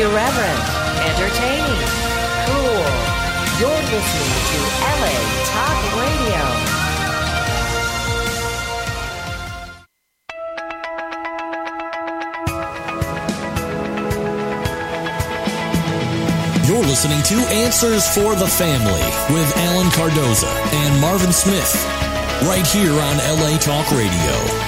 irreverent, entertaining, cool. You're listening to LA Talk Radio. You're listening to Answers for the Family with Alan Cardoza and Marvin Smith, right here on LA Talk Radio.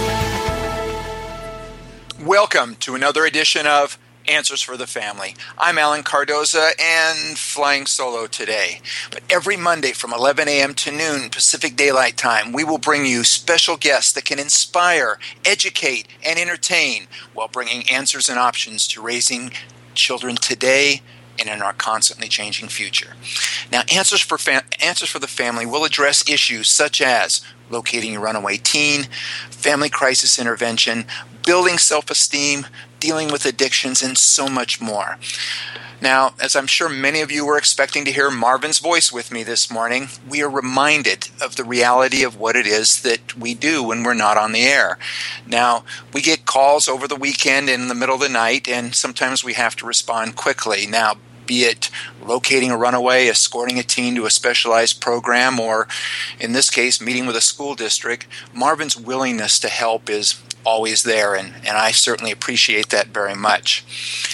Welcome to another edition of Answers for the Family. I'm Alan Cardoza and flying solo today. But every Monday from 11 a.m. to noon Pacific Daylight Time, we will bring you special guests that can inspire, educate, and entertain while bringing answers and options to raising children today and in our constantly changing future. Now, Answers for the Family will address issues such as locating a runaway teen, family crisis intervention, building self-esteem, dealing with addictions, and so much more. Now, as I'm sure many of you were expecting to hear Marvin's voice with me this morning, we are reminded of the reality of what it is that we do when we're not on the air. Now, we get calls over the weekend in the middle of the night, and sometimes we have to respond quickly. Now, be it locating a runaway, escorting a teen to a specialized program, or in this case, meeting with a school district, Marvin's willingness to help is always there, and I certainly appreciate that very much.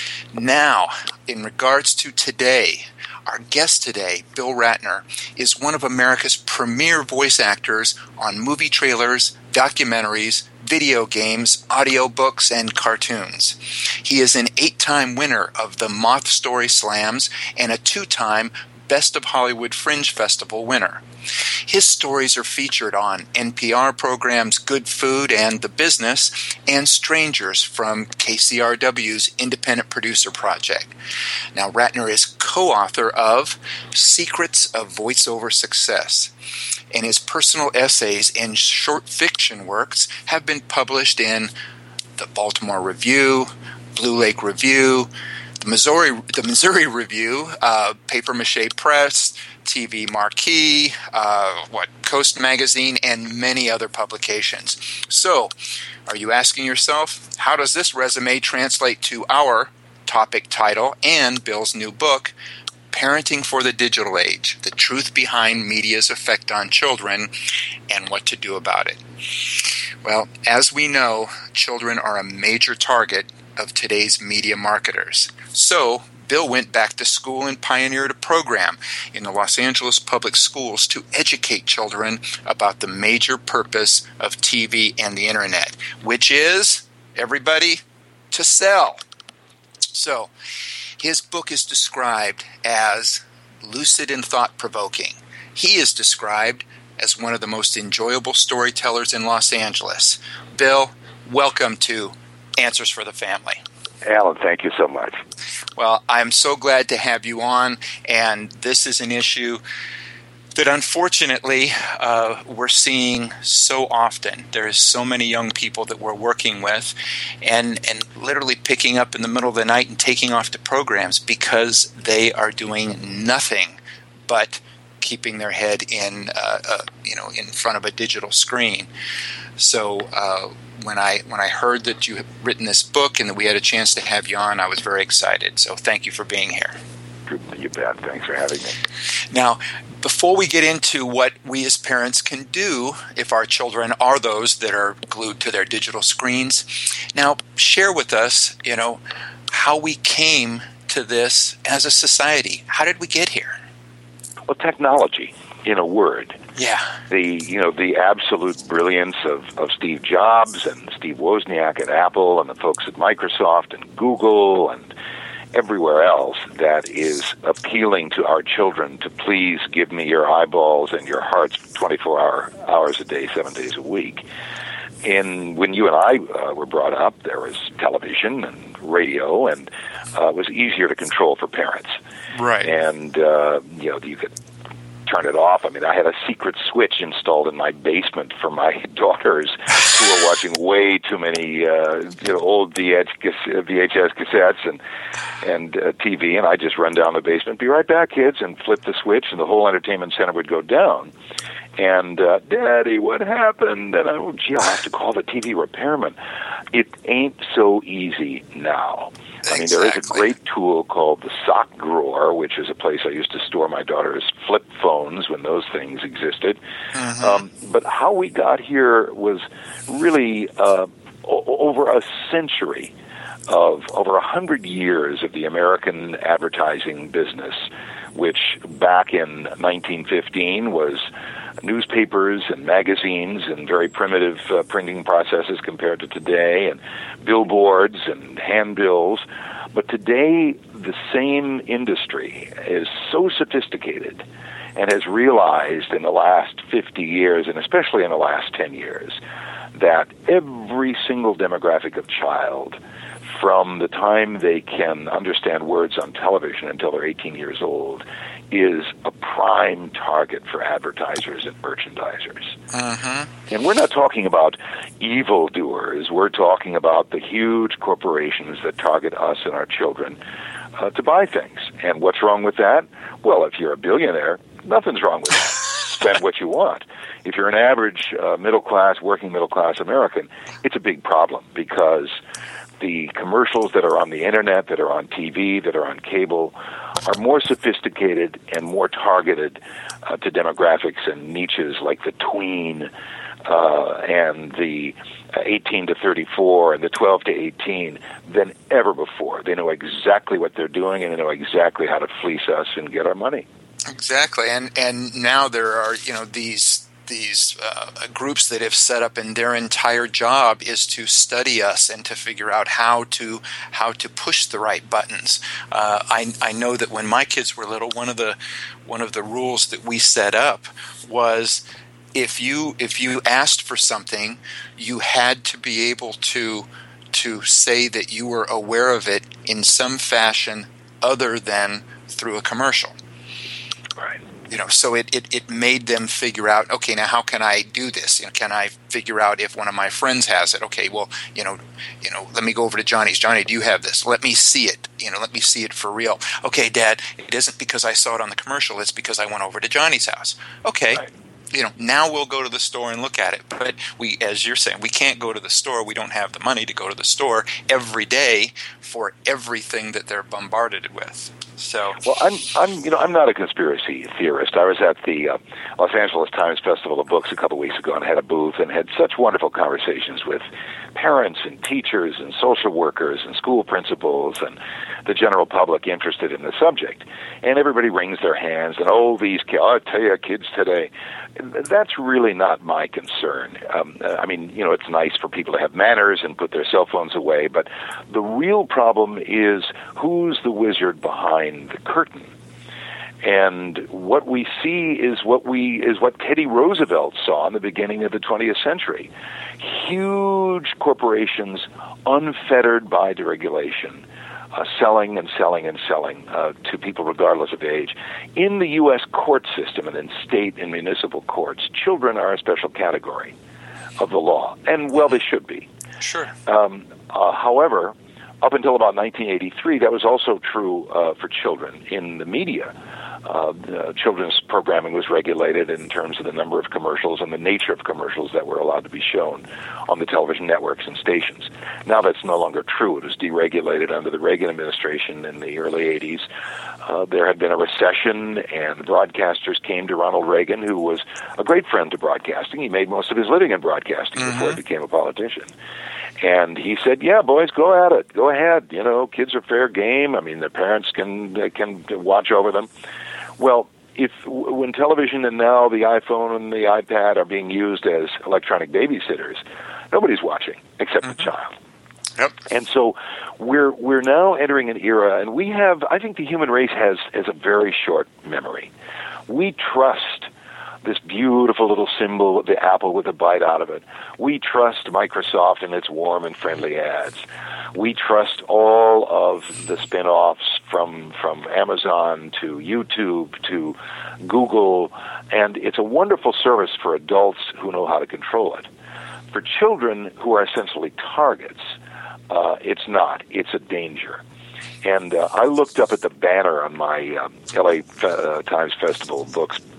Now, in regards to today, our guest today, Bill Ratner, is one of America's premier voice actors on movie trailers, documentaries, video games, audiobooks, and cartoons. He is an 8-time winner of the Moth Story Slams and a 2-time Best of Hollywood Fringe Festival winner. His stories are featured on NPR programs Good Food and The Business and Strangers from KCRW's Independent Producer Project. Now, Ratner is co-author of Secrets of Voiceover Success, and his personal essays and short fiction works have been published in the Baltimore Review, Blue Lake Review, the Missouri Review, Paper Mache Press, TV Marquee, Coast Magazine, and many other publications. So, are you asking yourself, how does this resume translate to our topic title and Bill's new book, Parenting for the Digital Age, The Truth Behind Media's Effect on Children and What to Do About It? Well, as we know, children are a major target of today's media marketers. So, Bill went back to school and pioneered a program in the Los Angeles public schools to educate children about the major purpose of TV and the internet, which is, everybody, to sell. So, his book is described as lucid and thought-provoking. He is described as one of the most enjoyable storytellers in Los Angeles. Bill, welcome to Answers for the Family. Alan, thank you so much. Well, I'm so glad to have you on, and this is an issue that unfortunately we're seeing so often. There's so many young people that we're working with and literally picking up in the middle of the night and taking off to programs because they are doing nothing but keeping their head in front of a digital screen. So when I heard that you had written this book and that we had a chance to have you on, I was very excited. So thank you for being here. You bet. Thanks for having me. Now, before we get into what we as parents can do if our children are those that are glued to their digital screens, now share with us, how we came to this as a society. How did we get here? Well, technology, in a word. Yeah. The absolute brilliance of Steve Jobs and Steve Wozniak at Apple and the folks at Microsoft and Google and everywhere else that is appealing to our children to please give me your eyeballs and your hearts 24 hours a day, 7 days a week. And when you and I were brought up, there was television and radio, and it was easier to control for parents. Right. And, you could turn it off. I mean, I had a secret switch installed in my basement for my daughters who were watching way too many old VHS cassettes and TV, and I just run down the basement, be right back, kids, and flip the switch, and the whole entertainment center would go down. And, Daddy, what happened? And I'll have to call the TV repairman. It ain't so easy now. Exactly. I mean, there is a great tool called the Sock Drawer, which is a place I used to store my daughter's flip phones when those things existed. But how we got here was really over a century of over 100 years of the American advertising business, which back in 1915 was newspapers and magazines and very primitive printing processes compared to today, and billboards and handbills. But today, the same industry is so sophisticated and has realized in the last 50 years, and especially in the last 10 years, that every single demographic of child, from the time they can understand words on television until they're 18 years old, is a prime target for advertisers and merchandisers. And we're not talking about evildoers. We're talking about the huge corporations that target us and our children to buy things. And what's wrong with that? Well, if you're a billionaire, nothing's wrong with that. Spend what you want. If you're an average middle-class, working middle-class American, it's a big problem, because the commercials that are on the internet, that are on TV, that are on cable, are more sophisticated and more targeted to demographics and niches like the tween and the 18 to 34 and the 12 to 18 than ever before. They know exactly what they're doing, and they know exactly how to fleece us and get our money. Exactly, and now there are these groups that have set up, and their entire job is to study us and to figure out how to push the right buttons. I know that when my kids were little, one of the rules that we set up was if you asked for something, you had to be able to say that you were aware of it in some fashion other than through a commercial. Right. So it made them figure out, okay, now how can I do this? Can I figure out if one of my friends has it? Okay, well, let me go over to Johnny's. Johnny, do you have this? Let me see it. Let me see it for real. Okay, Dad, it isn't because I saw it on the commercial. It's because I went over to Johnny's house. Okay. Right. Now we'll go to the store and look at it. But we, as you're saying, we can't go to the store. We don't have the money to go to the store every day for everything that they're bombarded with. So, well, I'm not a conspiracy theorist. I was at the Los Angeles Times Festival of Books a couple weeks ago and had a booth and had such wonderful conversations with parents and teachers and social workers and school principals and the general public interested in the subject. And everybody wrings their hands and, these kids, I tell you, kids today. That's really not my concern. It's nice for people to have manners and put their cell phones away, but the real problem is who's the wizard behind the curtain. And what we see is what Teddy Roosevelt saw in the beginning of the 20th century. Huge corporations, unfettered by deregulation, selling and selling and selling to people regardless of age. In the U.S. court system and in state and municipal courts, children are a special category of the law, and they should be. Sure. However, up until about 1983, that was also true for children in the media. Children's programming was regulated in terms of the number of commercials and the nature of commercials that were allowed to be shown on the television networks and stations. Now that's no longer true. It was deregulated under the Reagan administration in the early 80s. There had been a recession, and the broadcasters came to Ronald Reagan, who was a great friend to broadcasting. He made most of his living in broadcasting before he became a politician. And he said, yeah, boys, go at it. Go ahead. Kids are fair game. I mean, their parents can watch over them. Well, when television and now the iPhone and the iPad are being used as electronic babysitters, nobody's watching except the child. Yep. And so we're now entering an era, and I think the human race has a very short memory. We trust this beautiful little symbol, the apple with a bite out of it. We trust Microsoft and its warm and friendly ads. We trust all of the spin-offs from Amazon to YouTube to Google, and it's a wonderful service for adults who know how to control it. For children who are essentially targets, it's not. It's a danger. And I looked up at the banner on my LA Times Festival of Books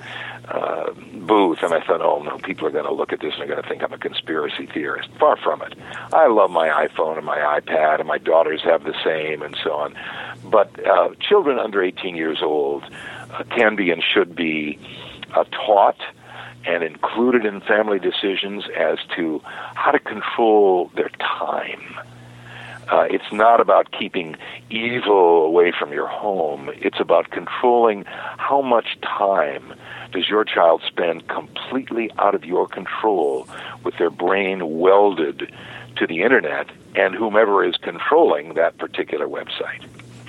booth, and I thought, oh no, people are going to look at this and they're going to think I'm a conspiracy theorist. Far from it. I love my iPhone and my iPad, and my daughters have the same, and so on. But children under 18 years old can be and should be taught and included in family decisions as to how to control their time. It's not about keeping evil away from your home. It's about controlling how much time does your child spend completely out of your control with their brain welded to the internet and whomever is controlling that particular website.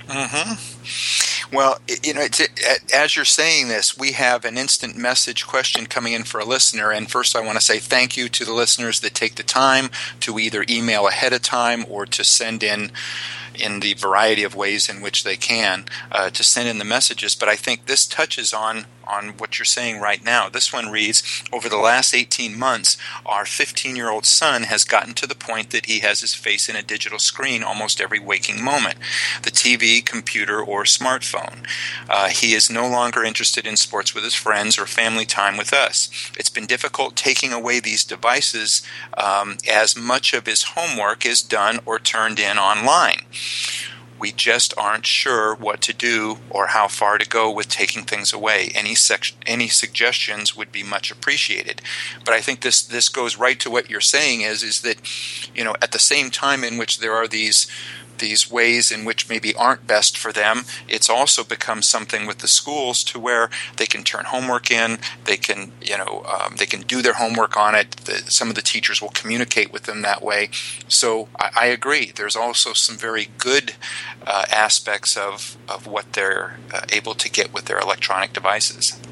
Mm-hmm. Well, as you're saying this, we have an instant message question coming in for a listener. And first I want to say thank you to the listeners that take the time to either email ahead of time or to send in the variety of ways in which they can to send in the messages. But I think this touches on what you're saying right now. This one reads, over the last 18 months, our 15-year-old son has gotten to the point that he has his face in a digital screen almost every waking moment, the TV, computer, or smartphone. He is no longer interested in sports with his friends or family time with us. It's been difficult taking away these devices as much of his homework is done or turned in online. We just aren't sure what to do or how far to go with taking things away. Any suggestions would be much appreciated. But I think this goes right to what you're saying is that, at the same time in which there are these ways in which maybe aren't best for them, it's also become something with the schools to where they can turn homework in, they can do their homework on it. Some of the teachers will communicate with them that way. So I agree. There's also some very good aspects of what they're able to get with their electronic devices.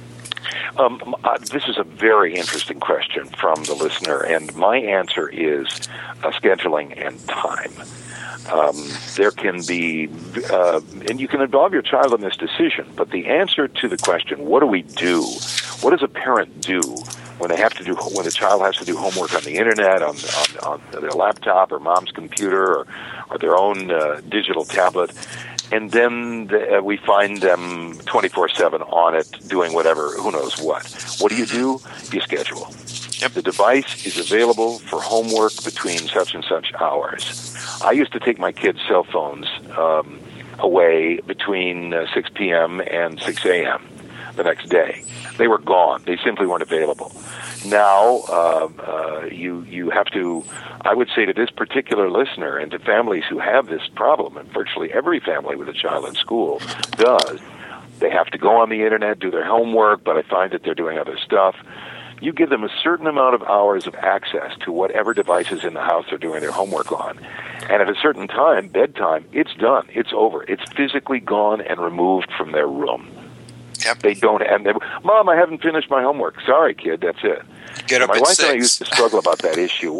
This is a very interesting question from the listener, and my answer is scheduling and time. There can be, and you can involve your child in this decision, but the answer to the question, what do we do? What does a parent do when the child has to do homework on the internet, on their laptop or mom's computer or their own digital tablet, and then we find them 24/7 on it doing whatever, who knows what. What do? You schedule. Yep. The device is available for homework between such and such hours. I used to take my kids' cell phones away between 6 p.m. and 6 a.m. the next day. They were gone. They simply weren't available. Now, you have to, I would say to this particular listener and to families who have this problem, and virtually every family with a child in school does, they have to go on the internet, do their homework, but I find that they're doing other stuff. You give them a certain amount of hours of access to whatever devices in the house they're doing their homework on. And at a certain time, bedtime, it's done. It's over. It's physically gone and removed from their room. Yep. They don't, Mom, I haven't finished my homework. Sorry, kid, that's it. Get up my at wife 6. and I used to struggle about that issue.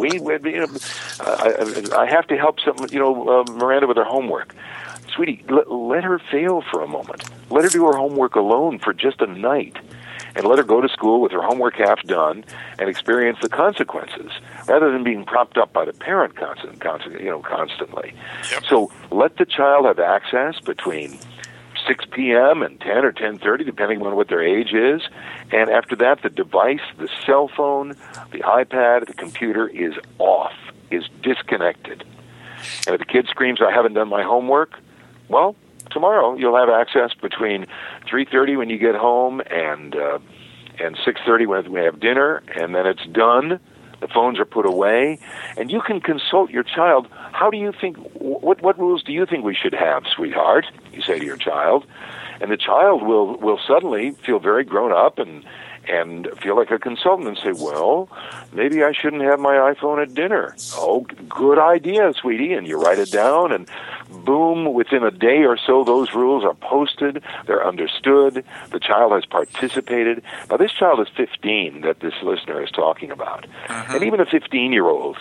I have to help Miranda with her homework. Sweetie, let her fail for a moment. Let her do her homework alone for just a night. And let her go to school with her homework half done and experience the consequences, rather than being propped up by the parent constantly. Yep. So let the child have access between 6 p.m. and 10 or 10:30, depending on what their age is. And after that, the device, the cell phone, the iPad, the computer is off, is disconnected. And if the kid screams, I haven't done my homework, well, tomorrow you'll have access between 3:30 when you get home and 6:30 when we have dinner, and then it's done. The phones are put away, and you can consult your child. How do you think? What rules do you think we should have, sweetheart? You say to your child, and the child will suddenly feel very grown up and feel like a consultant and say, well, maybe I shouldn't have my iPhone at dinner. Oh, good idea, sweetie. And you write it down, and boom, within a day or so, those rules are posted. They're understood. The child has participated. Now, this child is 15 that this listener is talking about. And even a 15-year-old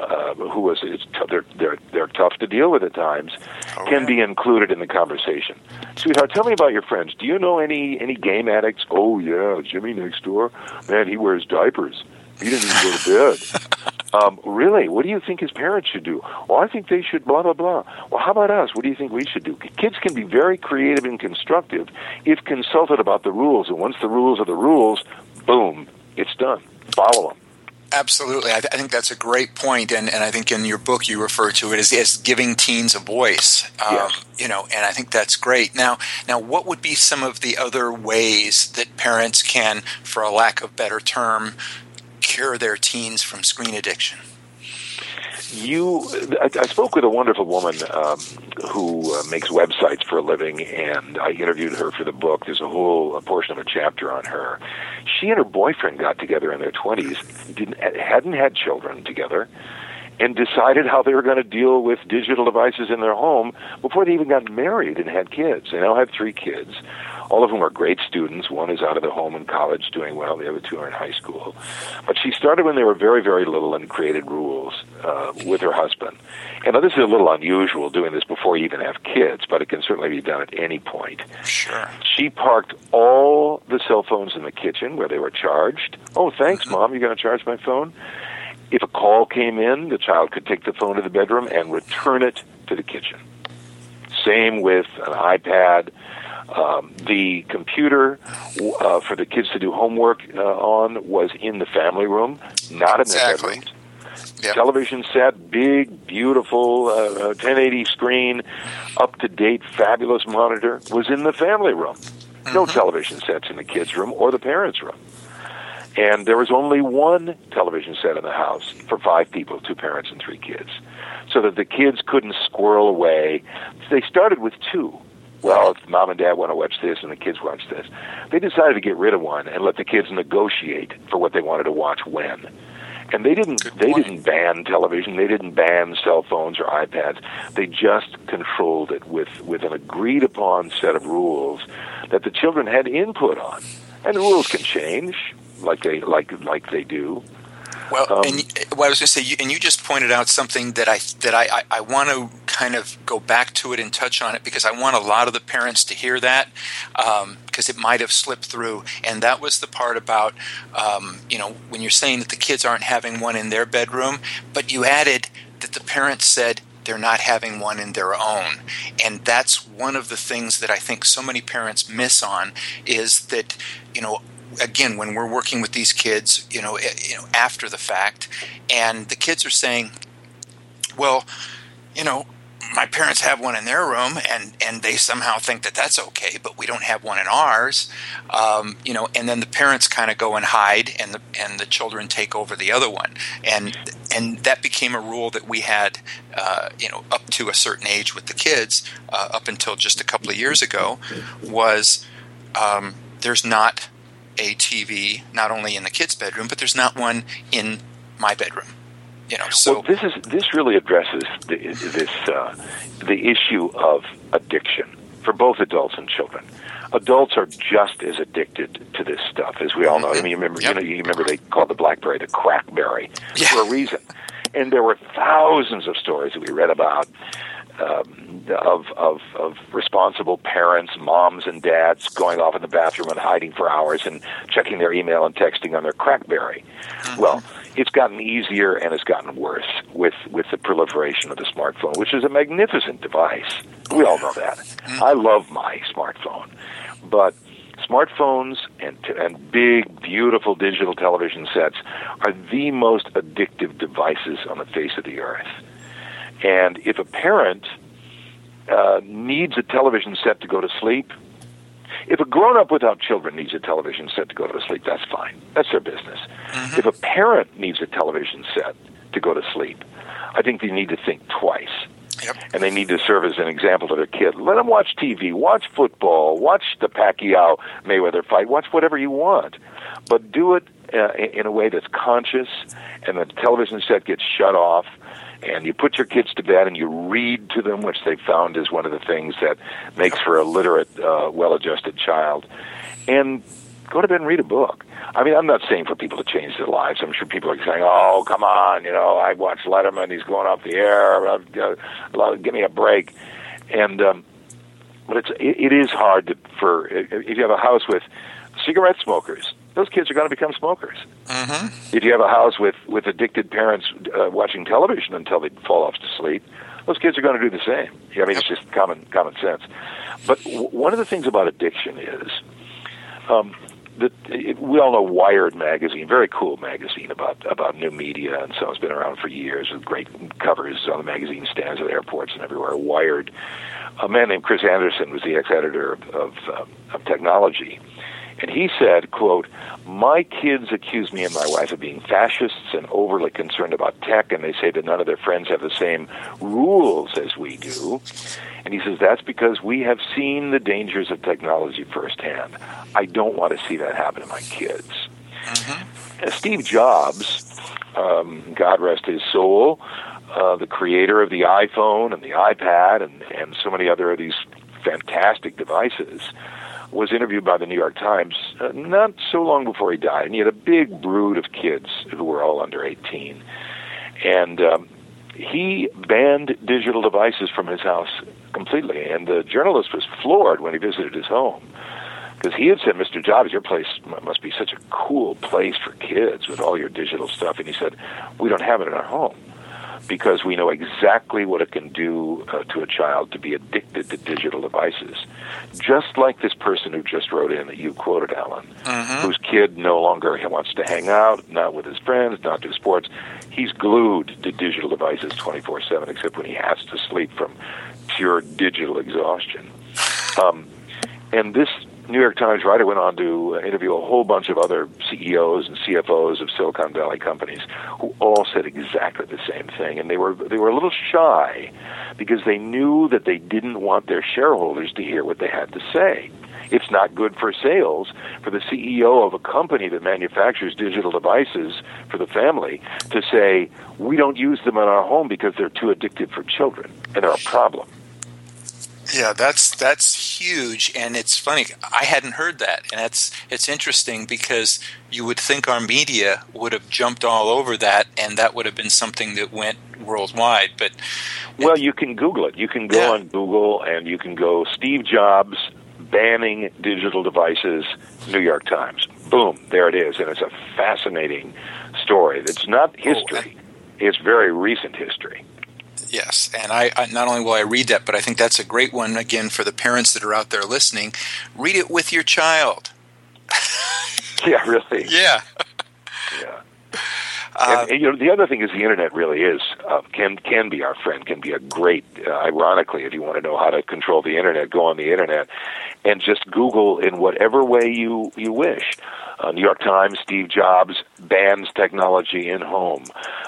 they're tough to deal with at times, can be included in the conversation. Sweetheart, tell me about your friends. Do you know any game addicts? Oh, yeah, Jimmy next door. Man, he wears diapers. He didn't even go to bed. Really? What do you think his parents should do? Well, I think they should blah, blah, blah. Well, how about us? What do you think we should do? Kids can be very creative and constructive if consulted about the rules. And once the rules are the rules, boom, it's done. Follow them. Absolutely. I think that's a great point, and I think in your book you refer to it as giving teens a voice. Yes. And I think that's great. Now, what would be some of the other ways that parents can, for a lack of better term, cure their teens from screen addiction? I spoke with a wonderful woman who makes websites for a living, and I interviewed her for the book. There's a whole portion of a chapter on her. She and her boyfriend got together in their 20s, hadn't had children together, and decided how they were going to deal with digital devices in their home before they even got married and had kids. They now have 3 kids. All of them are great students. One is out of the home in college doing well. The other 2 are in high school. But she started when they were very, very little and created rules with her husband. And now this is a little unusual, doing this before you even have kids, but it can certainly be done at any point. Sure. She parked all the cell phones in the kitchen where they were charged. Oh, thanks, Mom. You're going to charge my phone? If a call came in, the child could take the phone to the bedroom and return it to the kitchen. Same with an iPad. The computer for the kids to do homework on was in the family room, not in their bedrooms. Yep. Television set, big, beautiful, 1080 screen, up-to-date, fabulous monitor, was in the family room. No television sets in the kids' room or the parents' room. And there was only one television set in the house for 5 people, 2 parents and 3 kids, so that the kids couldn't squirrel away. They started with 2. Well, if Mom and Dad want to watch this and the kids watch this, they decided to get rid of one and let the kids negotiate for what they wanted to watch when. And they didn't ban television, they didn't ban cell phones or iPads. They just controlled it with an agreed upon set of rules that the children had input on. And the rules can change like they do. Well, I was going to say, and you just pointed out something that I want to kind of go back to it and touch on it, because I want a lot of the parents to hear that, because it might have slipped through. And that was the part about, when you're saying that the kids aren't having one in their bedroom, but you added that the parents said they're not having one in their own. And that's one of the things that I think so many parents miss on, is that, again, when we're working with these kids, after the fact, and the kids are saying, well, my parents have one in their room, and they somehow think that that's okay, but we don't have one in ours, and then the parents kind of go and hide, and the children take over the other one, and that became a rule that we had, up to a certain age with the kids, up until just a couple of years ago, was there's not a TV not only in the kids' bedroom, but there's not one in my bedroom. So well, this really addresses the issue of addiction for both adults and children. Adults are just as addicted to this stuff, as we all know. I mean, you remember they called the BlackBerry the crackberry for a reason. And there were thousands of stories that we read about of responsible parents, moms and dads, going off in the bathroom and hiding for hours and checking their email and texting on their crackberry. Well, it's gotten easier and it's gotten worse with the proliferation of the smartphone, which is a magnificent device. We all know that. I love my smartphone. But smartphones and big, beautiful digital television sets are the most addictive devices on the face of the earth. And if a parent needs a television set to go to sleep, if a grown-up without children needs a television set to go to sleep, that's fine. That's their business. If a parent needs a television set to go to sleep, I think they need to think twice. Yep. And they need to serve as an example to their kid. Let them watch TV, watch football, watch the Pacquiao-Mayweather fight, watch whatever you want. But do it in a way that's conscious, and the television set gets shut off, and you put your kids to bed and you read to them, which they found is one of the things that makes for a literate, well-adjusted child. And go to bed and read a book. I mean, I'm not saying for people to change their lives. I'm sure people are saying, oh, come on, I watch Letterman, he's going off the air, give me a break. And But it is hard if you have a house with cigarette smokers, those kids are going to become smokers. Mm-hmm. If you have a house with addicted parents watching television until they fall off to sleep, those kids are going to do the same. I mean, it's just common sense. But one of the things about addiction is we all know Wired magazine, very cool magazine about new media, and so it's been around for years with great covers on the magazine stands at airports and everywhere. Wired. A man named Chris Anderson was the ex-editor of technology. And he said, quote, "My kids accuse me and my wife of being fascists and overly concerned about tech, and they say that none of their friends have the same rules as we do." And he says, "That's because we have seen the dangers of technology firsthand. I don't want to see that happen to my kids." Mm-hmm. Steve Jobs, God rest his soul, the creator of the iPhone and the iPad and so many other of these fantastic devices, was interviewed by the New York Times not so long before he died, and he had a big brood of kids who were all under 18. And he banned digital devices from his house completely, and the journalist was floored when he visited his home, because he had said, "Mr. Jobs, your place must be such a cool place for kids with all your digital stuff." And he said, "We don't have it in our home, because we know exactly what it can do to a child to be addicted to digital devices." Just like this person who just wrote in that you quoted, Alan, whose kid no longer wants to hang out, not with his friends, not do sports. He's glued to digital devices 24/7, except when he has to sleep from pure digital exhaustion. And this New York Times writer went on to interview a whole bunch of other CEOs and CFOs of Silicon Valley companies who all said exactly the same thing. And they were a little shy because they knew that they didn't want their shareholders to hear what they had to say. It's not good for sales for the CEO of a company that manufactures digital devices for the family to say, "We don't use them in our home because they're too addictive for children and they're a problem." Yeah, that's huge, and it's funny. I hadn't heard that, and it's interesting because you would think our media would have jumped all over that, and that would have been something that went worldwide. But well, you can Google it. You can go on Google, and you can go Steve Jobs banning digital devices, New York Times. Boom, there it is, and it's a fascinating story. It's not history; it's very recent history. Yes, and I not only will I read that, but I think that's a great one, again, for the parents that are out there listening. Read it with your child. Yeah, really. Yeah. Yeah. And the other thing is the internet really is, can be our friend, can be a great, ironically, if you want to know how to control the internet, go on the internet and just Google in whatever way you wish. New York Times, Steve Jobs bans technology in home.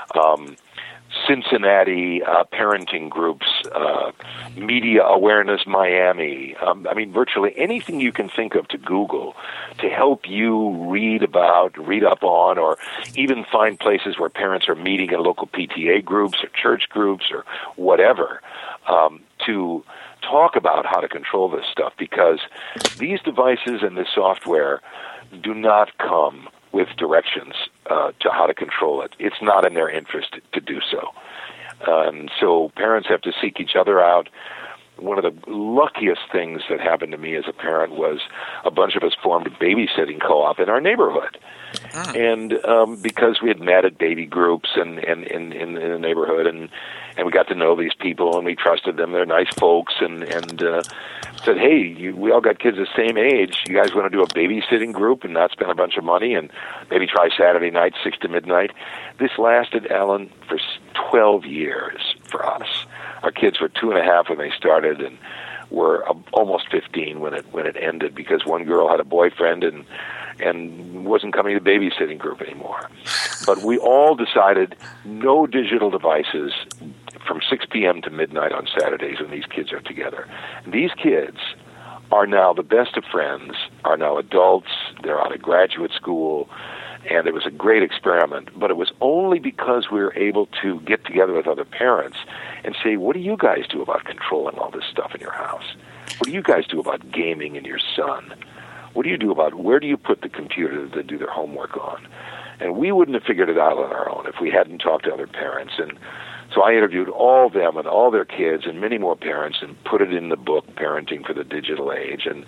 Cincinnati parenting groups, Media Awareness Miami. I mean, virtually anything you can think of to Google to help you read up on, or even find places where parents are meeting in local PTA groups or church groups or whatever, to talk about how to control this stuff, because these devices and this software do not come with directions to how to control it. It's not in their interest to do so. And so parents have to seek each other out. One of the luckiest things that happened to me as a parent was a bunch of us formed a babysitting co-op in our neighborhood. And because we had met at baby groups and in the neighborhood, and we got to know these people, and we trusted them. They're nice folks, and said, "Hey, we all got kids the same age. You guys want to do a babysitting group and not spend a bunch of money, and maybe try Saturday night, 6 to midnight?" This lasted, Alan, for 12 years for us. Our kids were 2.5 when they started, and were almost 15 when it ended, because one girl had a boyfriend and wasn't coming to the babysitting group anymore. But we all decided no digital devices from 6 p.m. to midnight on Saturdays when these kids are together. These kids are now the best of friends, are now adults, they're out of graduate school, and it was a great experiment. But it was only because we were able to get together with other parents and say, "What do you guys do about controlling all this stuff in your house? What do you guys do about gaming in your son? What do you do about where do you put the computer to do their homework on?" And we wouldn't have figured it out on our own if we hadn't talked to other parents. And So I interviewed all of them and all their kids and many more parents and put it in the book, Parenting for the Digital Age. And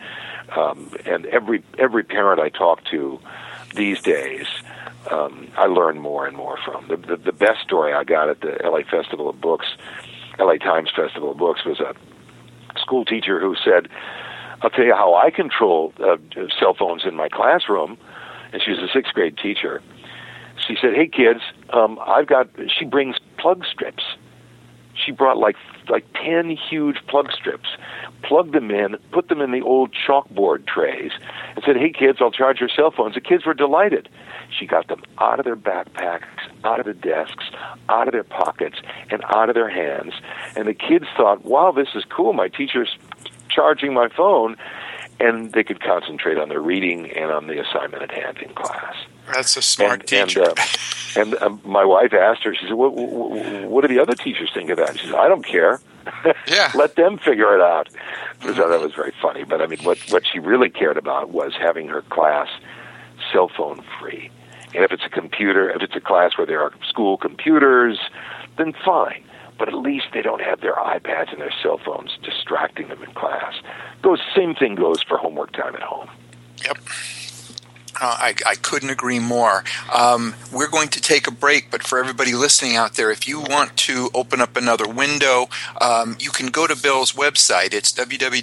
every parent I talk to these days, I learn more and more from. The best story I got at the LA Festival of Books, LA Times Festival of Books, was a school teacher who said, I'll tell you how I control cell phones in my classroom. And she was a 6th grade teacher. She said, hey, kids, she brings plug strips. She brought like 10 huge plug strips, plugged them in, put them in the old chalkboard trays, and said, hey, kids, I'll charge your cell phones. The kids were delighted. She got them out of their backpacks, out of the desks, out of their pockets, and out of their hands. And the kids thought, wow, this is cool. My teacher's charging my phone. And they could concentrate on their reading and on the assignment at hand in class. That's a smart teacher. And my wife asked her, she said, what do the other teachers think of that? She said, I don't care. Yeah. Let them figure it out. So that was very funny. But I mean, what she really cared about was having her class cell phone free. And if it's a class where there are school computers, then fine. But at least they don't have their iPads and their cell phones distracting them in class. Same thing goes for homework time at home. Yep. I couldn't agree more. We're going to take a break, but for everybody listening out there, if you want to open up another window, you can go to Bill's website. It's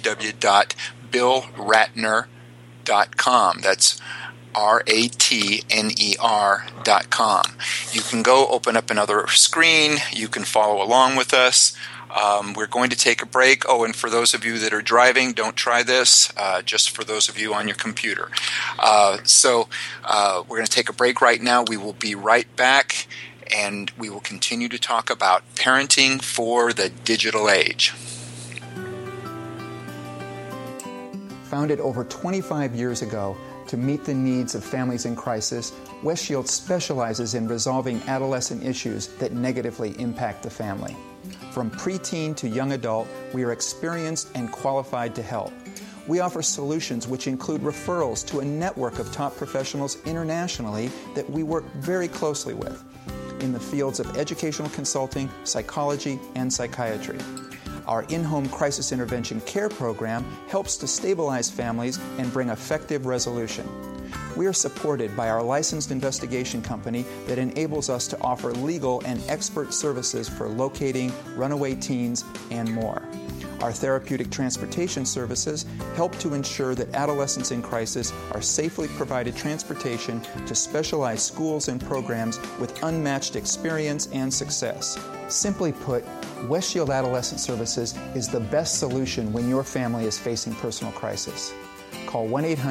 www.billratner.com. That's RATNER.com. You can go open up another screen. You can follow along with us. We're going to take a break. Oh, and for those of you that are driving, don't try this, just for those of you on your computer. So we're going to take a break right now. We will be right back, and we will continue to talk about parenting for the digital age. Founded over 25 years ago, to meet the needs of families in crisis, West Shield specializes in resolving adolescent issues that negatively impact the family. From preteen to young adult, we are experienced and qualified to help. We offer solutions which include referrals to a network of top professionals internationally that we work very closely with in the fields of educational consulting, psychology, and psychiatry. Our in-home crisis intervention care program helps to stabilize families and bring effective resolution. We are supported by our licensed investigation company that enables us to offer legal and expert services for locating runaway teens and more. Our therapeutic transportation services help to ensure that adolescents in crisis are safely provided transportation to specialized schools and programs with unmatched experience and success. Simply put, West Shield Adolescent Services is the best solution when your family is facing personal crisis. Call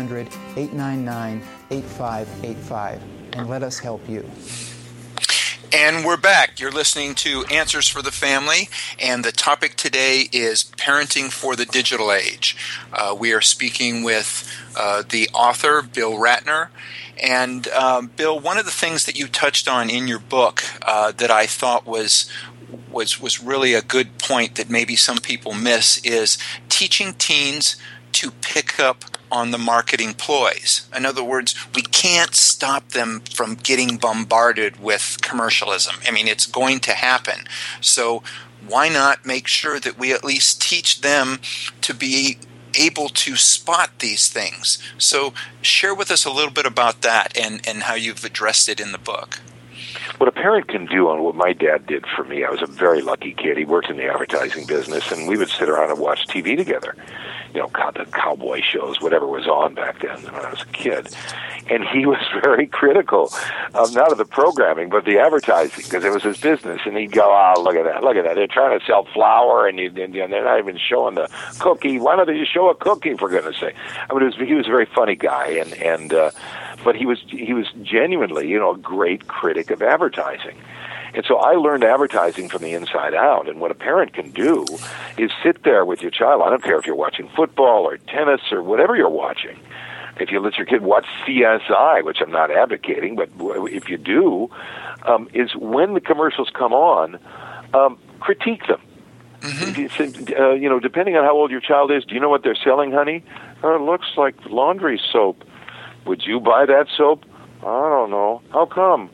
1-800-899-8585 and let us help you. And we're back. You're listening to Answers for the Family, and the topic today is parenting for the digital age. We are speaking with the author, Bill Ratner. And Bill, one of the things that you touched on in your book that I thought was really a good point that maybe some people miss is teaching teens to pick up on the marketing ploys. In other words, we can't stop them from getting bombarded with commercialism. I mean, it's going to happen. So why not make sure that we at least teach them to be able to spot these things? So share with us a little bit about that and how you've addressed it in the book. What a parent can do on what my dad did for me, I was a very lucky kid. He worked in the advertising business, and we would sit around and watch TV together. You know, the cowboy shows, whatever was on back then when I was a kid. And he was very critical of not of the programming, but the advertising, because it was his business. And he'd go, oh, look at that. They're trying to sell flour, and they're not even showing the cookie. Why don't they just show a cookie, for goodness sake? I mean, he was a very funny guy, but he was genuinely, a great critic of advertising. And so I learned advertising from the inside out. And what a parent can do is sit there with your child. I don't care if you're watching football or tennis or whatever you're watching. If you let your kid watch CSI, which I'm not advocating, but if you do, is when the commercials come on, critique them. Mm-hmm. Depending on how old your child is, do you know what they're selling, honey? It looks like laundry soap. Would you buy that soap? I don't know. How come?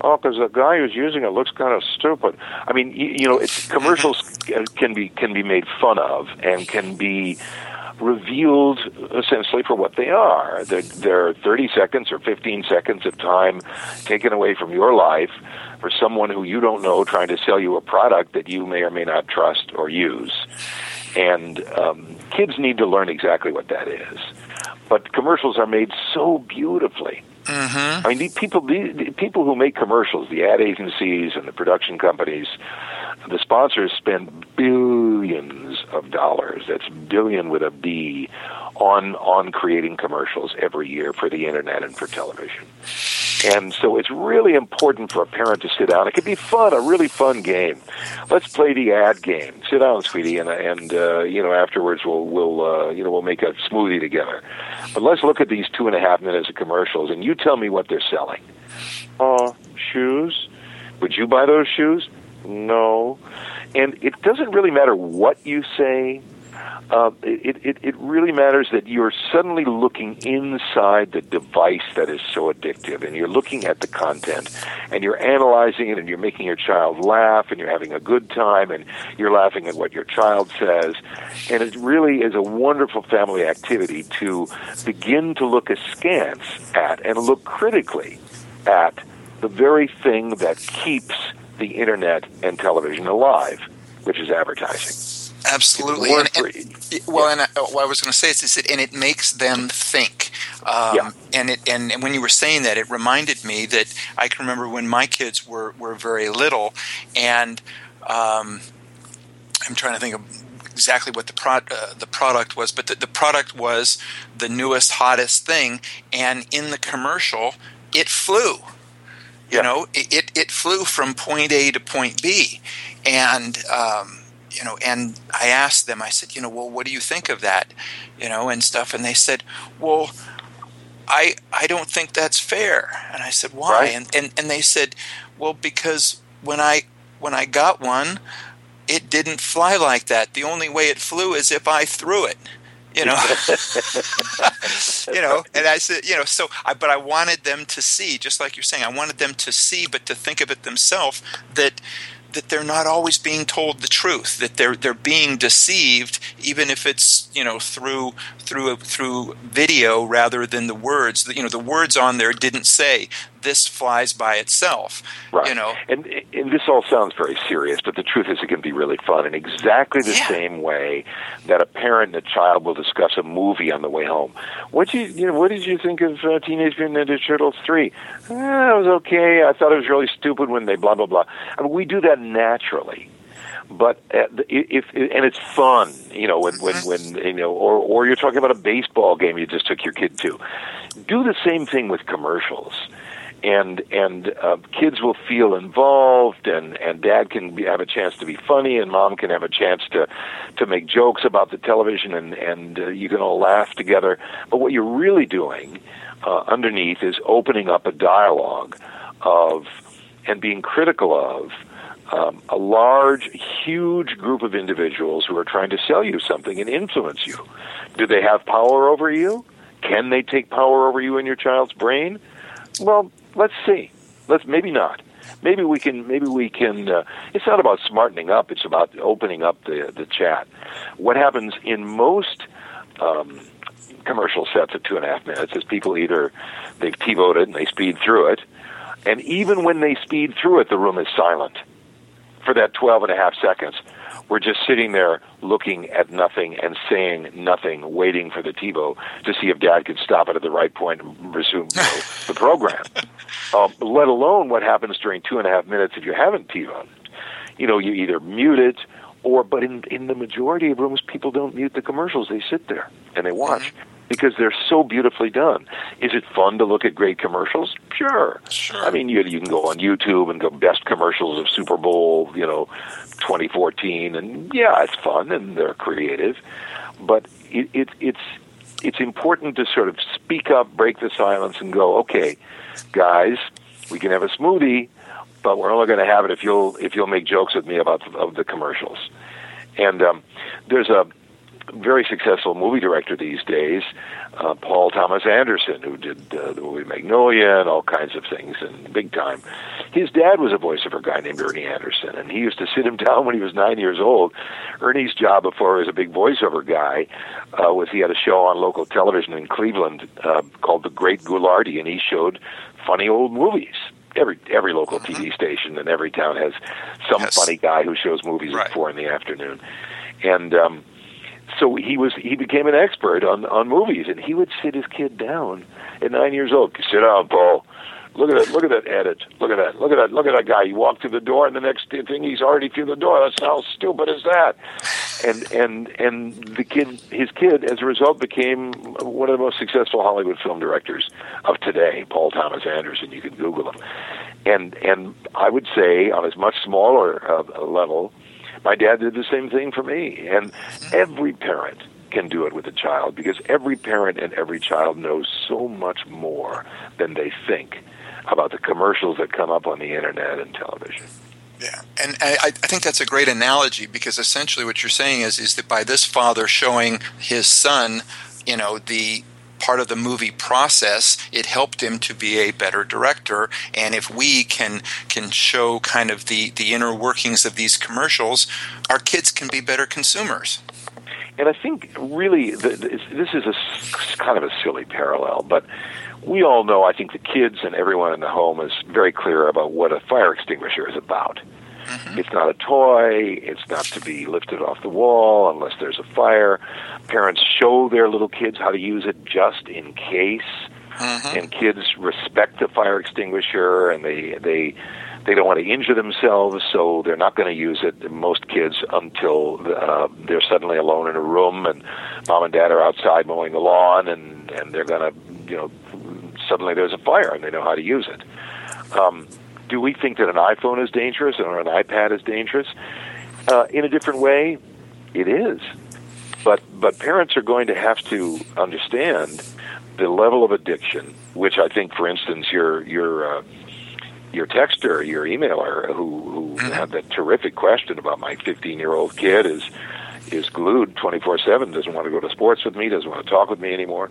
Oh, because the guy who's using it looks kind of stupid. I mean, commercials can be made fun of and can be revealed essentially for what they are. They're 30 seconds or 15 seconds of time taken away from your life for someone who you don't know trying to sell you a product that you may or may not trust or use. And kids need to learn exactly what that is. But commercials are made so beautifully. Mm-hmm. I mean, the people who make commercials, the ad agencies and the production companies, the sponsors spend billions of dollars, that's billion with a B, on creating commercials every year for the internet and for television. And so it's really important for a parent to sit down. It could be fun, a really fun game. Let's play the ad game. Sit down, sweetie, and afterwards we'll make a smoothie together. But let's look at these 2.5 minutes of commercials, and you tell me what they're selling. Shoes? Would you buy those shoes? No. And it doesn't really matter what you say. It really matters that you're suddenly looking inside the device that is so addictive, and you're looking at the content, and you're analyzing it, and you're making your child laugh, and you're having a good time, and you're laughing at what your child says. And it really is a wonderful family activity to begin to look askance at and look critically at the very thing that keeps the internet and television alive, which is advertising. Absolutely. What I was going to say is that, and it makes them think. And when you were saying that, it reminded me that I can remember when my kids were very little, and I'm trying to think of exactly what the product was, but the product was the newest, hottest thing, and in the commercial, it flew. You know, it flew from point A to point B, and and I asked them, I said, well, what do you think of that, and stuff, and they said, well, I don't think that's fair, and I said, why? Right. And they said, well, because when I got one, it didn't fly like that. The only way it flew is if I threw it. And I said, but I wanted them to see, just like you're saying, I wanted them to see, but to think of it themselves, that they're not always being told the truth, that they're being deceived, even if it's through video rather than the words. The words on there didn't say this flies by itself. Right. And this all sounds very serious, but the truth is it can be really fun in exactly the same way that a parent and a child will discuss a movie on the way home. What did you think of Teenage Mutant Ninja Turtles 3? It was okay. I thought it was really stupid when they blah blah blah. I mean, we do that naturally. But if it's fun, when or you're talking about a baseball game you just took your kid to. Do the same thing with commercials. And kids will feel involved, and dad can have a chance to be funny, and mom can have a chance to make jokes about the television, and you can all laugh together. But what you're really doing underneath is opening up a dialogue of and being critical of a large, huge group of individuals who are trying to sell you something and influence you. Do they have power over you? Can they take power over you in your child's brain? Well, let's see. Maybe not. Maybe we can. It's not about smartening up. It's about opening up the chat. What happens in most commercial sets of 2.5 minutes is people either they've TiVo'd it and they speed through it, and even when they speed through it, the room is silent for that 12.5 seconds. We're just sitting there looking at nothing and saying nothing, waiting for the TiVo to see if Dad can stop it at the right point and resume the program. Let alone what happens during 2.5 minutes if you haven't TiVo'd. You either mute it, but in the majority of rooms, people don't mute the commercials. They sit there and they watch because they're so beautifully done. Is it fun to look at great commercials? Sure. I mean, you can go on YouTube and go best commercials of Super Bowl, 2014, and it's fun and they're creative, but it's important to sort of speak up, break the silence, and go, okay, guys, we can have a smoothie, but we're only going to have it if you'll make jokes with me about the commercials. And there's very successful movie director these days, Paul Thomas Anderson, who did the movie Magnolia and all kinds of things, and big time. His dad was a voiceover guy named Ernie Anderson, and he used to sit him down when he was 9 years old. Ernie's job before he was a big voiceover guy was he had a show on local television in Cleveland called The Great Goulardi, and he showed funny old movies. Every local TV station in every town has some funny guy who shows movies at 4 p.m. And so he became an expert on movies, and he would sit his kid down at 9 years old. Sit down, Paul. Look at that edit. Look at that guy. He walked through the door, and the next thing he's already through the door. That's how stupid is that? And his kid, as a result, became one of the most successful Hollywood film directors of today, Paul Thomas Anderson. You can Google him. And I would say, on a much smaller level, my dad did the same thing for me. And every parent can do it with a child, because every parent and every child knows so much more than they think about the commercials that come up on the internet and television. Yeah, and I think that's a great analogy, because essentially what you're saying is that by this father showing his son, the part of the movie process, it helped him to be a better director. And if we can show kind of the inner workings of these commercials, our kids can be better consumers. And I think really this is a kind of a silly parallel, but we all know, I think the kids and everyone in the home is very clear about what a fire extinguisher is about. Mm-hmm. It's not a toy. It's not to be lifted off the wall unless there's a fire. Parents show their little kids how to use it just in case. Mm-hmm. And kids respect the fire extinguisher, and they don't want to injure themselves, so they're not going to use it, most kids, until they're suddenly alone in a room and mom and dad are outside mowing the lawn, and they're going to, suddenly there's a fire and they know how to use it. Do we think that an iPhone is dangerous or an iPad is dangerous? In a different way, it is. But parents are going to have to understand the level of addiction, which I think, for instance, your texter, your emailer, who had that terrific question about my 15-year-old kid is glued 24/7, doesn't want to go to sports with me, doesn't want to talk with me anymore.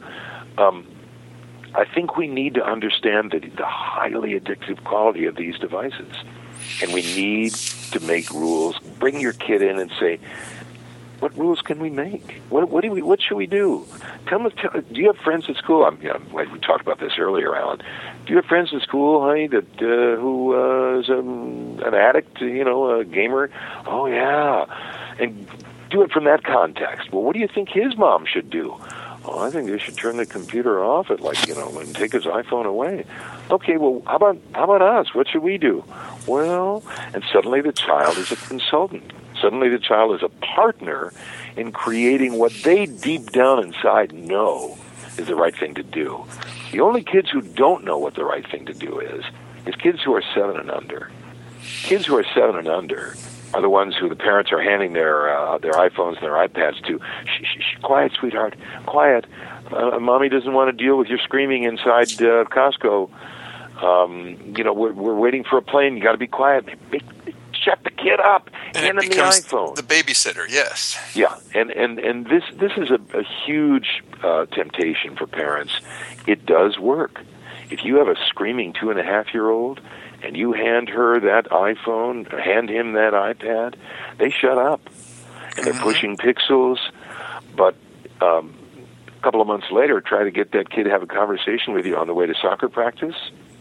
I think we need to understand the highly addictive quality of these devices, and we need to make rules. Bring your kid in and say, what rules can we make? What should we do? Do you have friends at school? We talked about this earlier, Alan. Do you have friends at school, honey, that who is an addict, a gamer? Oh, yeah. And do it from that context. Well, what do you think his mom should do? Oh, I think they should turn the computer off and take his iPhone away. Okay, well, how about us? What should we do? Well, and suddenly the child is a consultant. Suddenly the child is a partner in creating what they deep down inside know is the right thing to do. The only kids who don't know what the right thing to do is kids who are 7 and under. Kids who are 7 and under are the ones who the parents are handing their iPhones and their iPads to. Shh, quiet, sweetheart, quiet. Mommy doesn't want to deal with your screaming inside Costco. We're waiting for a plane. You got to be quiet. Shut the kid up. Hand him the iPhone. The babysitter, yes. Yeah, and this is a huge temptation for parents. It does work. If you have a screaming 2.5-year-old and you hand her that iPhone, hand him that iPad, they shut up. And they're pushing pixels. But a couple of months later, try to get that kid to have a conversation with you on the way to soccer practice.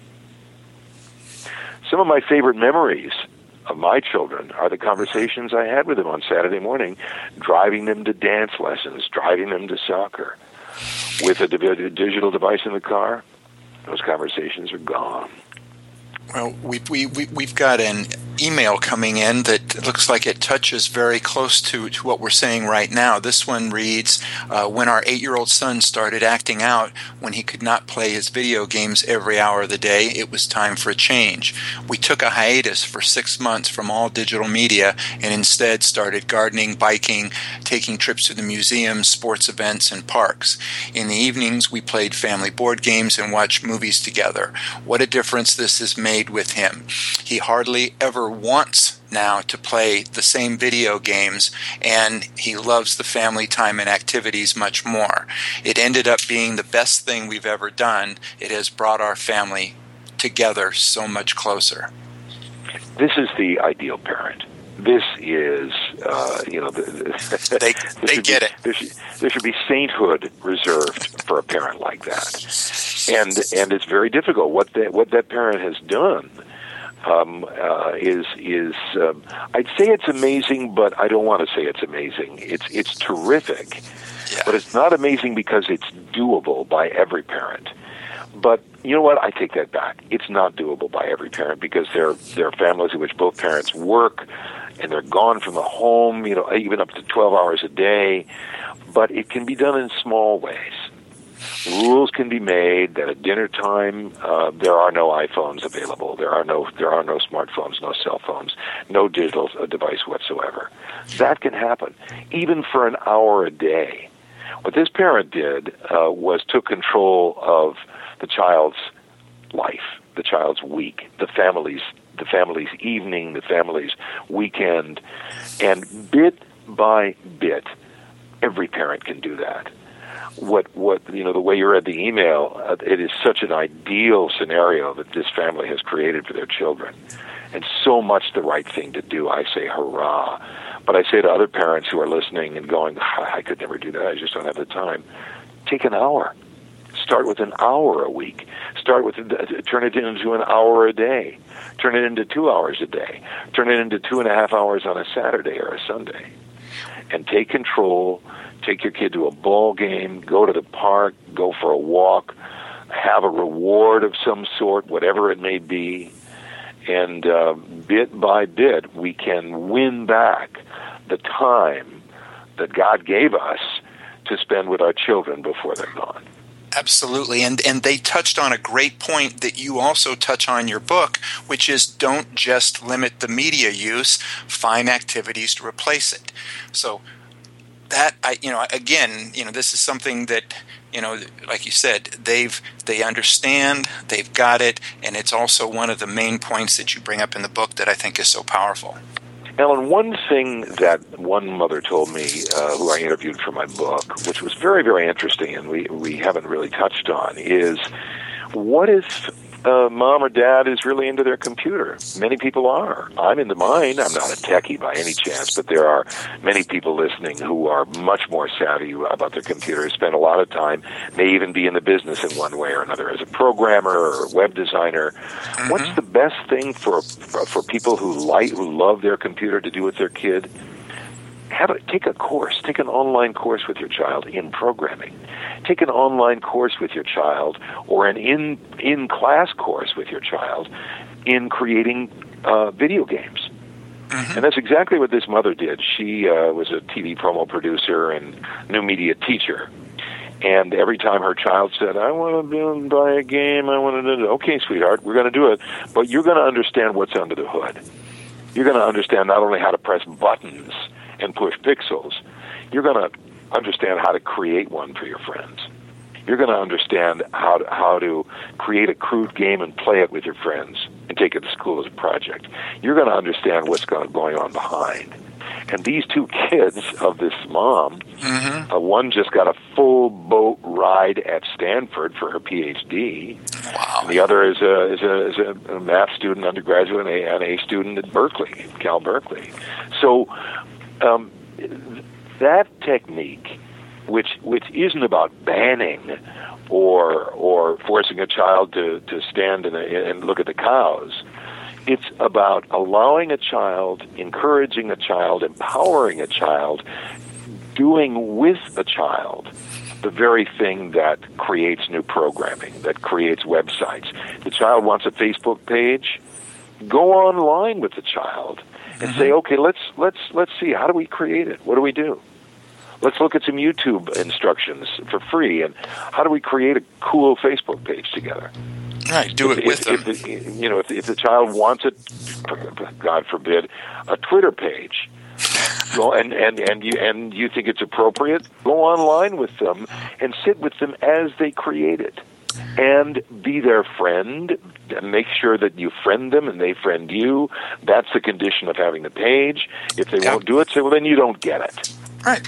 Some of my favorite memories of my children are the conversations I had with them on Saturday morning, driving them to dance lessons, driving them to soccer. With a digital device in the car, those conversations are gone. Well, we've got an email coming in that looks like it touches very close to what we're saying right now. This one reads, when our 8-year-old son started acting out when he could not play his video games every hour of the day, it was time for a change. We took a hiatus for 6 months from all digital media and instead started gardening, biking, taking trips to the museums, sports events, and parks. In the evenings, we played family board games and watched movies together. What a difference this has made with him. He hardly ever wants now to play the same video games, and he loves the family time and activities much more. It ended up being the best thing we've ever done. It has brought our family together so much closer. This is the ideal parent. This is, they get it. There should be sainthood reserved for a parent like that, and it's very difficult. What that parent has done is I'd say it's amazing, but I don't want to say it's amazing. It's terrific, but it's not amazing because it's doable by every parent. But you know what? I take that back. It's not doable by every parent because there are families in which both parents work and they're gone from the home, even up to 12 hours a day. But it can be done in small ways. Rules can be made that at dinner time there are no iPhones available. There are no smartphones, no cell phones, no digital device whatsoever. That can happen, even for an hour a day. What this parent did was took control of the child's life, the child's week, the family's evening, the family's weekend, and bit by bit, every parent can do that. The way you read the email, it is such an ideal scenario that this family has created for their children, and so much the right thing to do. I say hurrah. But I say to other parents who are listening and going, I could never do that, I just don't have the time. Take an hour. Start with an hour a week. Turn it into an hour a day. Turn it into 2 hours a day. Turn it into 2.5 hours on a Saturday or a Sunday. And take control. Take your kid to a ball game. Go to the park. Go for a walk. Have a reward of some sort, whatever it may be. And bit by bit, we can win back the time that God gave us to spend with our children before they're gone. Absolutely, and they touched on a great point that you also touch on in your book, which is don't just limit the media use, find activities to replace it. So that this is something that, like you said, they understand, they've got it, and it's also one of the main points that you bring up in the book that I think is so powerful. Ellen, one thing that one mother told me, who I interviewed for my book, which was very, very interesting and we haven't really touched on, is what if mom or dad is really into their computer? Many people are. I'm into mine. I'm not a techie by any chance, but there are many people listening who are much more savvy about their computers, spend a lot of time, may even be in the business in one way or another as a programmer or a web designer. Mm-hmm. What's the best thing for people who love their computer to do with their kid? Take a course. Take an online course with your child in programming. Take an online course with your child or an in-class course with your child in creating video games. Mm-hmm. And that's exactly what this mother did. She was a TV promo producer and new media teacher. And every time her child said, I want to buy a game, okay, sweetheart, we're going to do it, but you're going to understand what's under the hood. You're going to understand not only how to press buttons and push pixels, you're going to understand how to create one for your friends. You're going to understand how to create a crude game and play it with your friends and take it to school as a project. You're going to understand what's going on behind. And these two kids of this mom, mm-hmm. One just got a full boat ride at Stanford for her PhD. Wow. And the other is a math student, undergraduate, and a student at Berkeley, Cal Berkeley. So that technique, which isn't about banning or forcing a child to stand and look at the cows, it's about allowing a child, encouraging a child, empowering a child, doing with a child the very thing that creates new programming, that creates websites. The child wants a Facebook page, go online with the child and mm-hmm. say, okay, let's see, how do we create it? What do we do? Let's look at some YouTube instructions for free, and how do we create a cool Facebook page together? Right, do it with them. If the child wants it, God forbid, a Twitter page, and you think it's appropriate, go online with them and sit with them as they create it. and be their friend. Make sure that you friend them and they friend you. That's the condition of having the page. If they won't do it, say, well, then you don't get it. Right.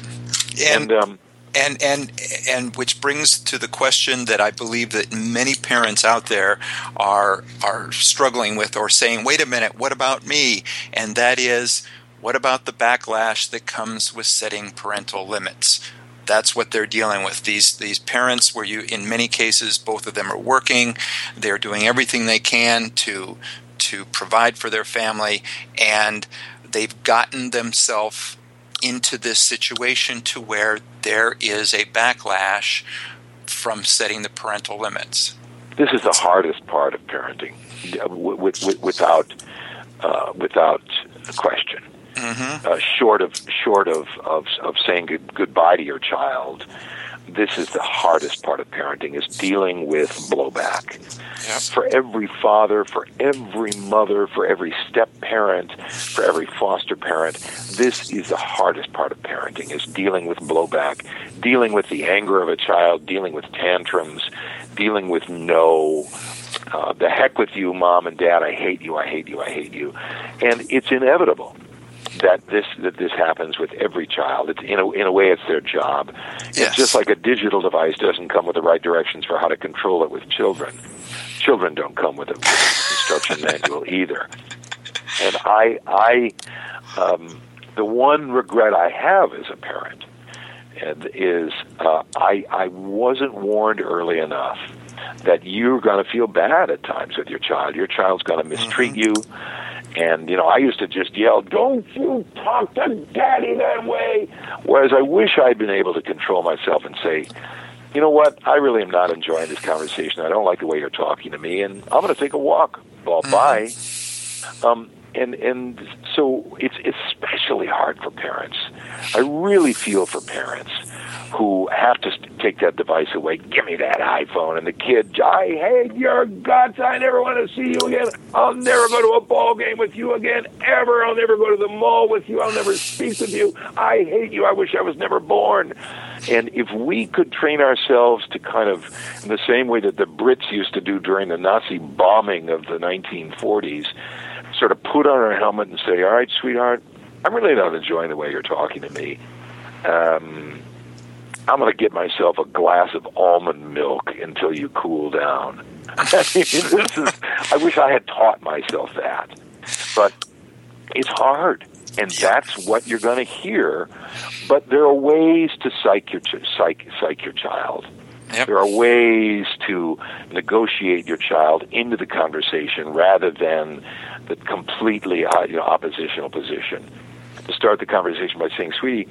And which brings to the question that I believe that many parents out there are struggling with, or saying, wait a minute, what about me? And that is, what about the backlash that comes with setting parental limits? That's what they're dealing with. These parents, where in many cases both of them are working, they're doing everything they can to provide for their family, and they've gotten themselves into this situation to where there is a backlash from setting the parental limits. This is the hardest part of parenting, without question. Mm-hmm. Short of saying goodbye to your child, this is the hardest part of parenting, is dealing with blowback. Yep. For every father, for every mother, for every step-parent, for every foster parent, this is the hardest part of parenting, is dealing with blowback, dealing with the anger of a child, dealing with tantrums, dealing with the heck with you, Mom and Dad, I hate you, I hate you, I hate you. And it's inevitable that this happens with every child. It's, in a way, it's their job. Yes. It's just like a digital device doesn't come with the right directions for how to control it with children. Children don't come with an instruction manual either. And the one regret I have as a parent is I wasn't warned early enough that you're going to feel bad at times with your child. Your child's going to mistreat you. And, I used to just yell, don't you talk to Daddy that way. Whereas I wish I'd been able to control myself and say, you know what, I really am not enjoying this conversation. I don't like the way you're talking to me, and I'm going to take a walk. Well, bye. And so it's especially hard for parents. I really feel for parents who have to take that device away. Give me that iPhone. And the kid, I hate your guts. I never want to see you again. I'll never go to a ball game with you again, ever. I'll never go to the mall with you. I'll never speak with you. I hate you. I wish I was never born. And if we could train ourselves to kind of, in the same way that the Brits used to do during the Nazi bombing of the 1940s, sort of put on our helmet and say, all right, sweetheart, I'm really not enjoying the way you're talking to me. I'm going to get myself a glass of almond milk until you cool down. I wish I had taught myself that. But it's hard, and that's what you're going to hear. But there are ways to psych your child. Yep. There are ways to negotiate your child into the conversation rather than the completely oppositional position. To start the conversation by saying, sweetie,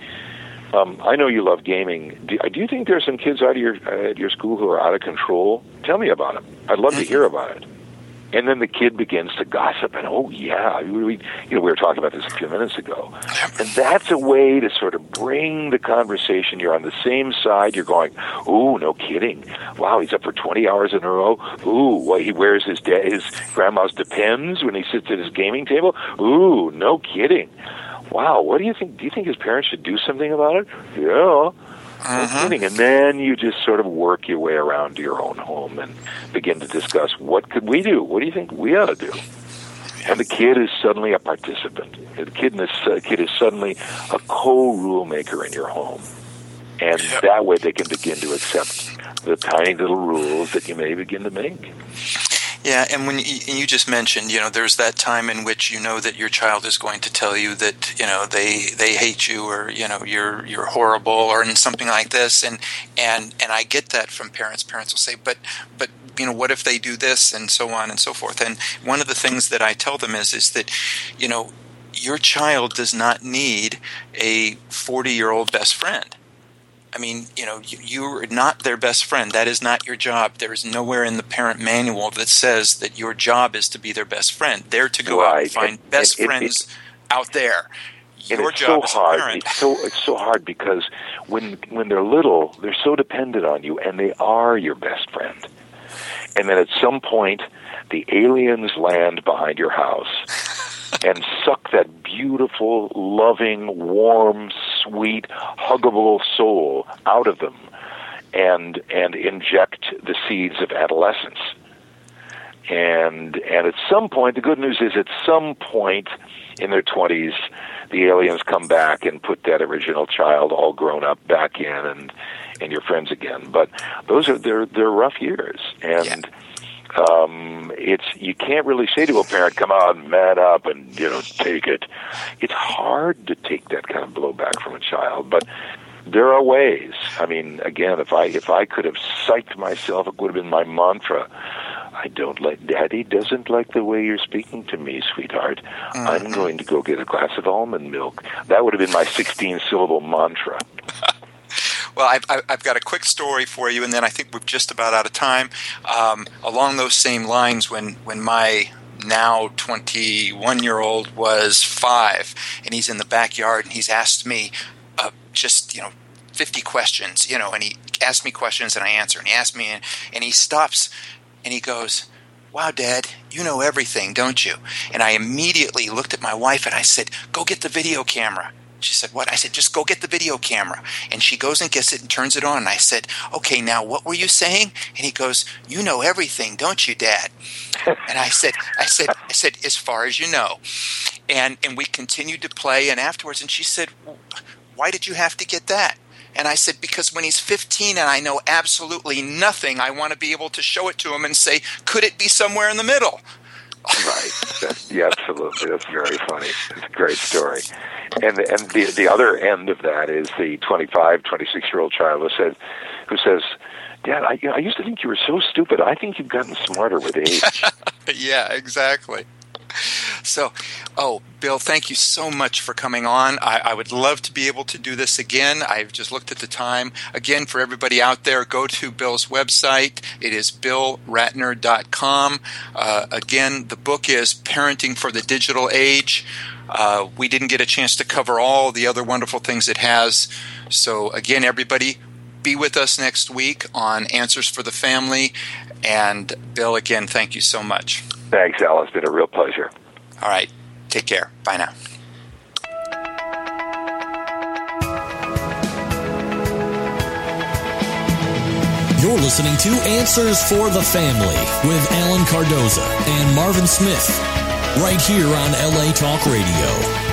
I know you love gaming. Do you think there's some kids at your school who are out of control? Tell me about them. I'd love to hear about it. And then the kid begins to gossip, and we were talking about this a few minutes ago. And that's a way to sort of bring the conversation. You're on the same side. You're going, ooh, no kidding. Wow, he's up for 20 hours in a row. Ooh, well, he wears his grandma's Depends when he sits at his gaming table. Ooh, no kidding. Wow, what do you think? Do you think his parents should do something about it? Yeah. No kidding. And then you just sort of work your way around to your own home and begin to discuss, what could we do? What do you think we ought to do? And the kid is suddenly a participant. The kid is suddenly a co-rule maker in your home. And that way they can begin to accept the tiny little rules that you may begin to make. Yeah, and when you just mentioned, there's that time in which you know that your child is going to tell you that, they hate you, or, you're horrible, or something like this, and I get that from parents. Parents will say, but what if they do this, and so on and so forth. And one of the things that I tell them is that, your child does not need a 40-year-old best friend. I mean, you're not their best friend. That is not your job. There is nowhere in the parent manual that says that your job is to be their best friend. They're to go out and find best friends out there. Your job as a parent. It's so hard because when they're little, they're so dependent on you, and they are your best friend. And then at some point, the aliens land behind your house and suck that beautiful, loving, warm, sweet, huggable soul out of them. and inject the seeds of adolescence. And at some point, the good news is at some point in their 20s, the aliens come back and put that original child all grown up back in, and you're friends again. But those are they're rough years, and you can't really say to a parent, "Come on, man up, and take it." It's hard to take that kind of blowback from a child, but there are ways. I mean, again, if I could have psyched myself, it would have been my mantra. Daddy doesn't like the way you're speaking to me, sweetheart. Mm-hmm. I'm going to go get a glass of almond milk. That would have been my 16-syllable mantra. Well, I've got a quick story for you, and then I think we're just about out of time. Along those same lines, when my now 21-year-old was 5, and he's in the backyard, and he's asked me 50 questions, and he asked me questions, and I answer, and he asked me, and he stops, and he goes, "Wow, Dad, you know everything, don't you?" And I immediately looked at my wife, and I said, "Go get the video camera." She said, "What?" I said, "Just go get the video camera." And she goes and gets it and turns it on. And I said, "Okay, now what were you saying?" And he goes, "You know everything, don't you, Dad?" And I said, "As far as you know." And we continued to play. And afterwards, and she said, "Why did you have to get that?" And I said, "Because when he's 15 and I know absolutely nothing, I want to be able to show it to him and say, could it be somewhere in the middle?" Right. Yeah, absolutely. That's very funny. It's a great story. And the other end of that is the 25, 26-year-old child who says, "Dad, I used to think you were so stupid. I think you've gotten smarter with age." Yeah, exactly. So, Bill, thank you so much for coming on. I would love to be able to do this again. I've just looked at the time. Again, for everybody out there, go to Bill's website. It is billratner.com. Again, the book is Parenting for the Digital Age. We didn't get a chance to cover all the other wonderful things it has. So, again, everybody, be with us next week on Answers for the Family. And, Bill, again, thank you so much. Thanks, Al. It's been a real pleasure. All right. Take care. Bye now. You're listening to Answers for the Family with Alan Cardoza and Marvin Smith, right here on LA Talk Radio.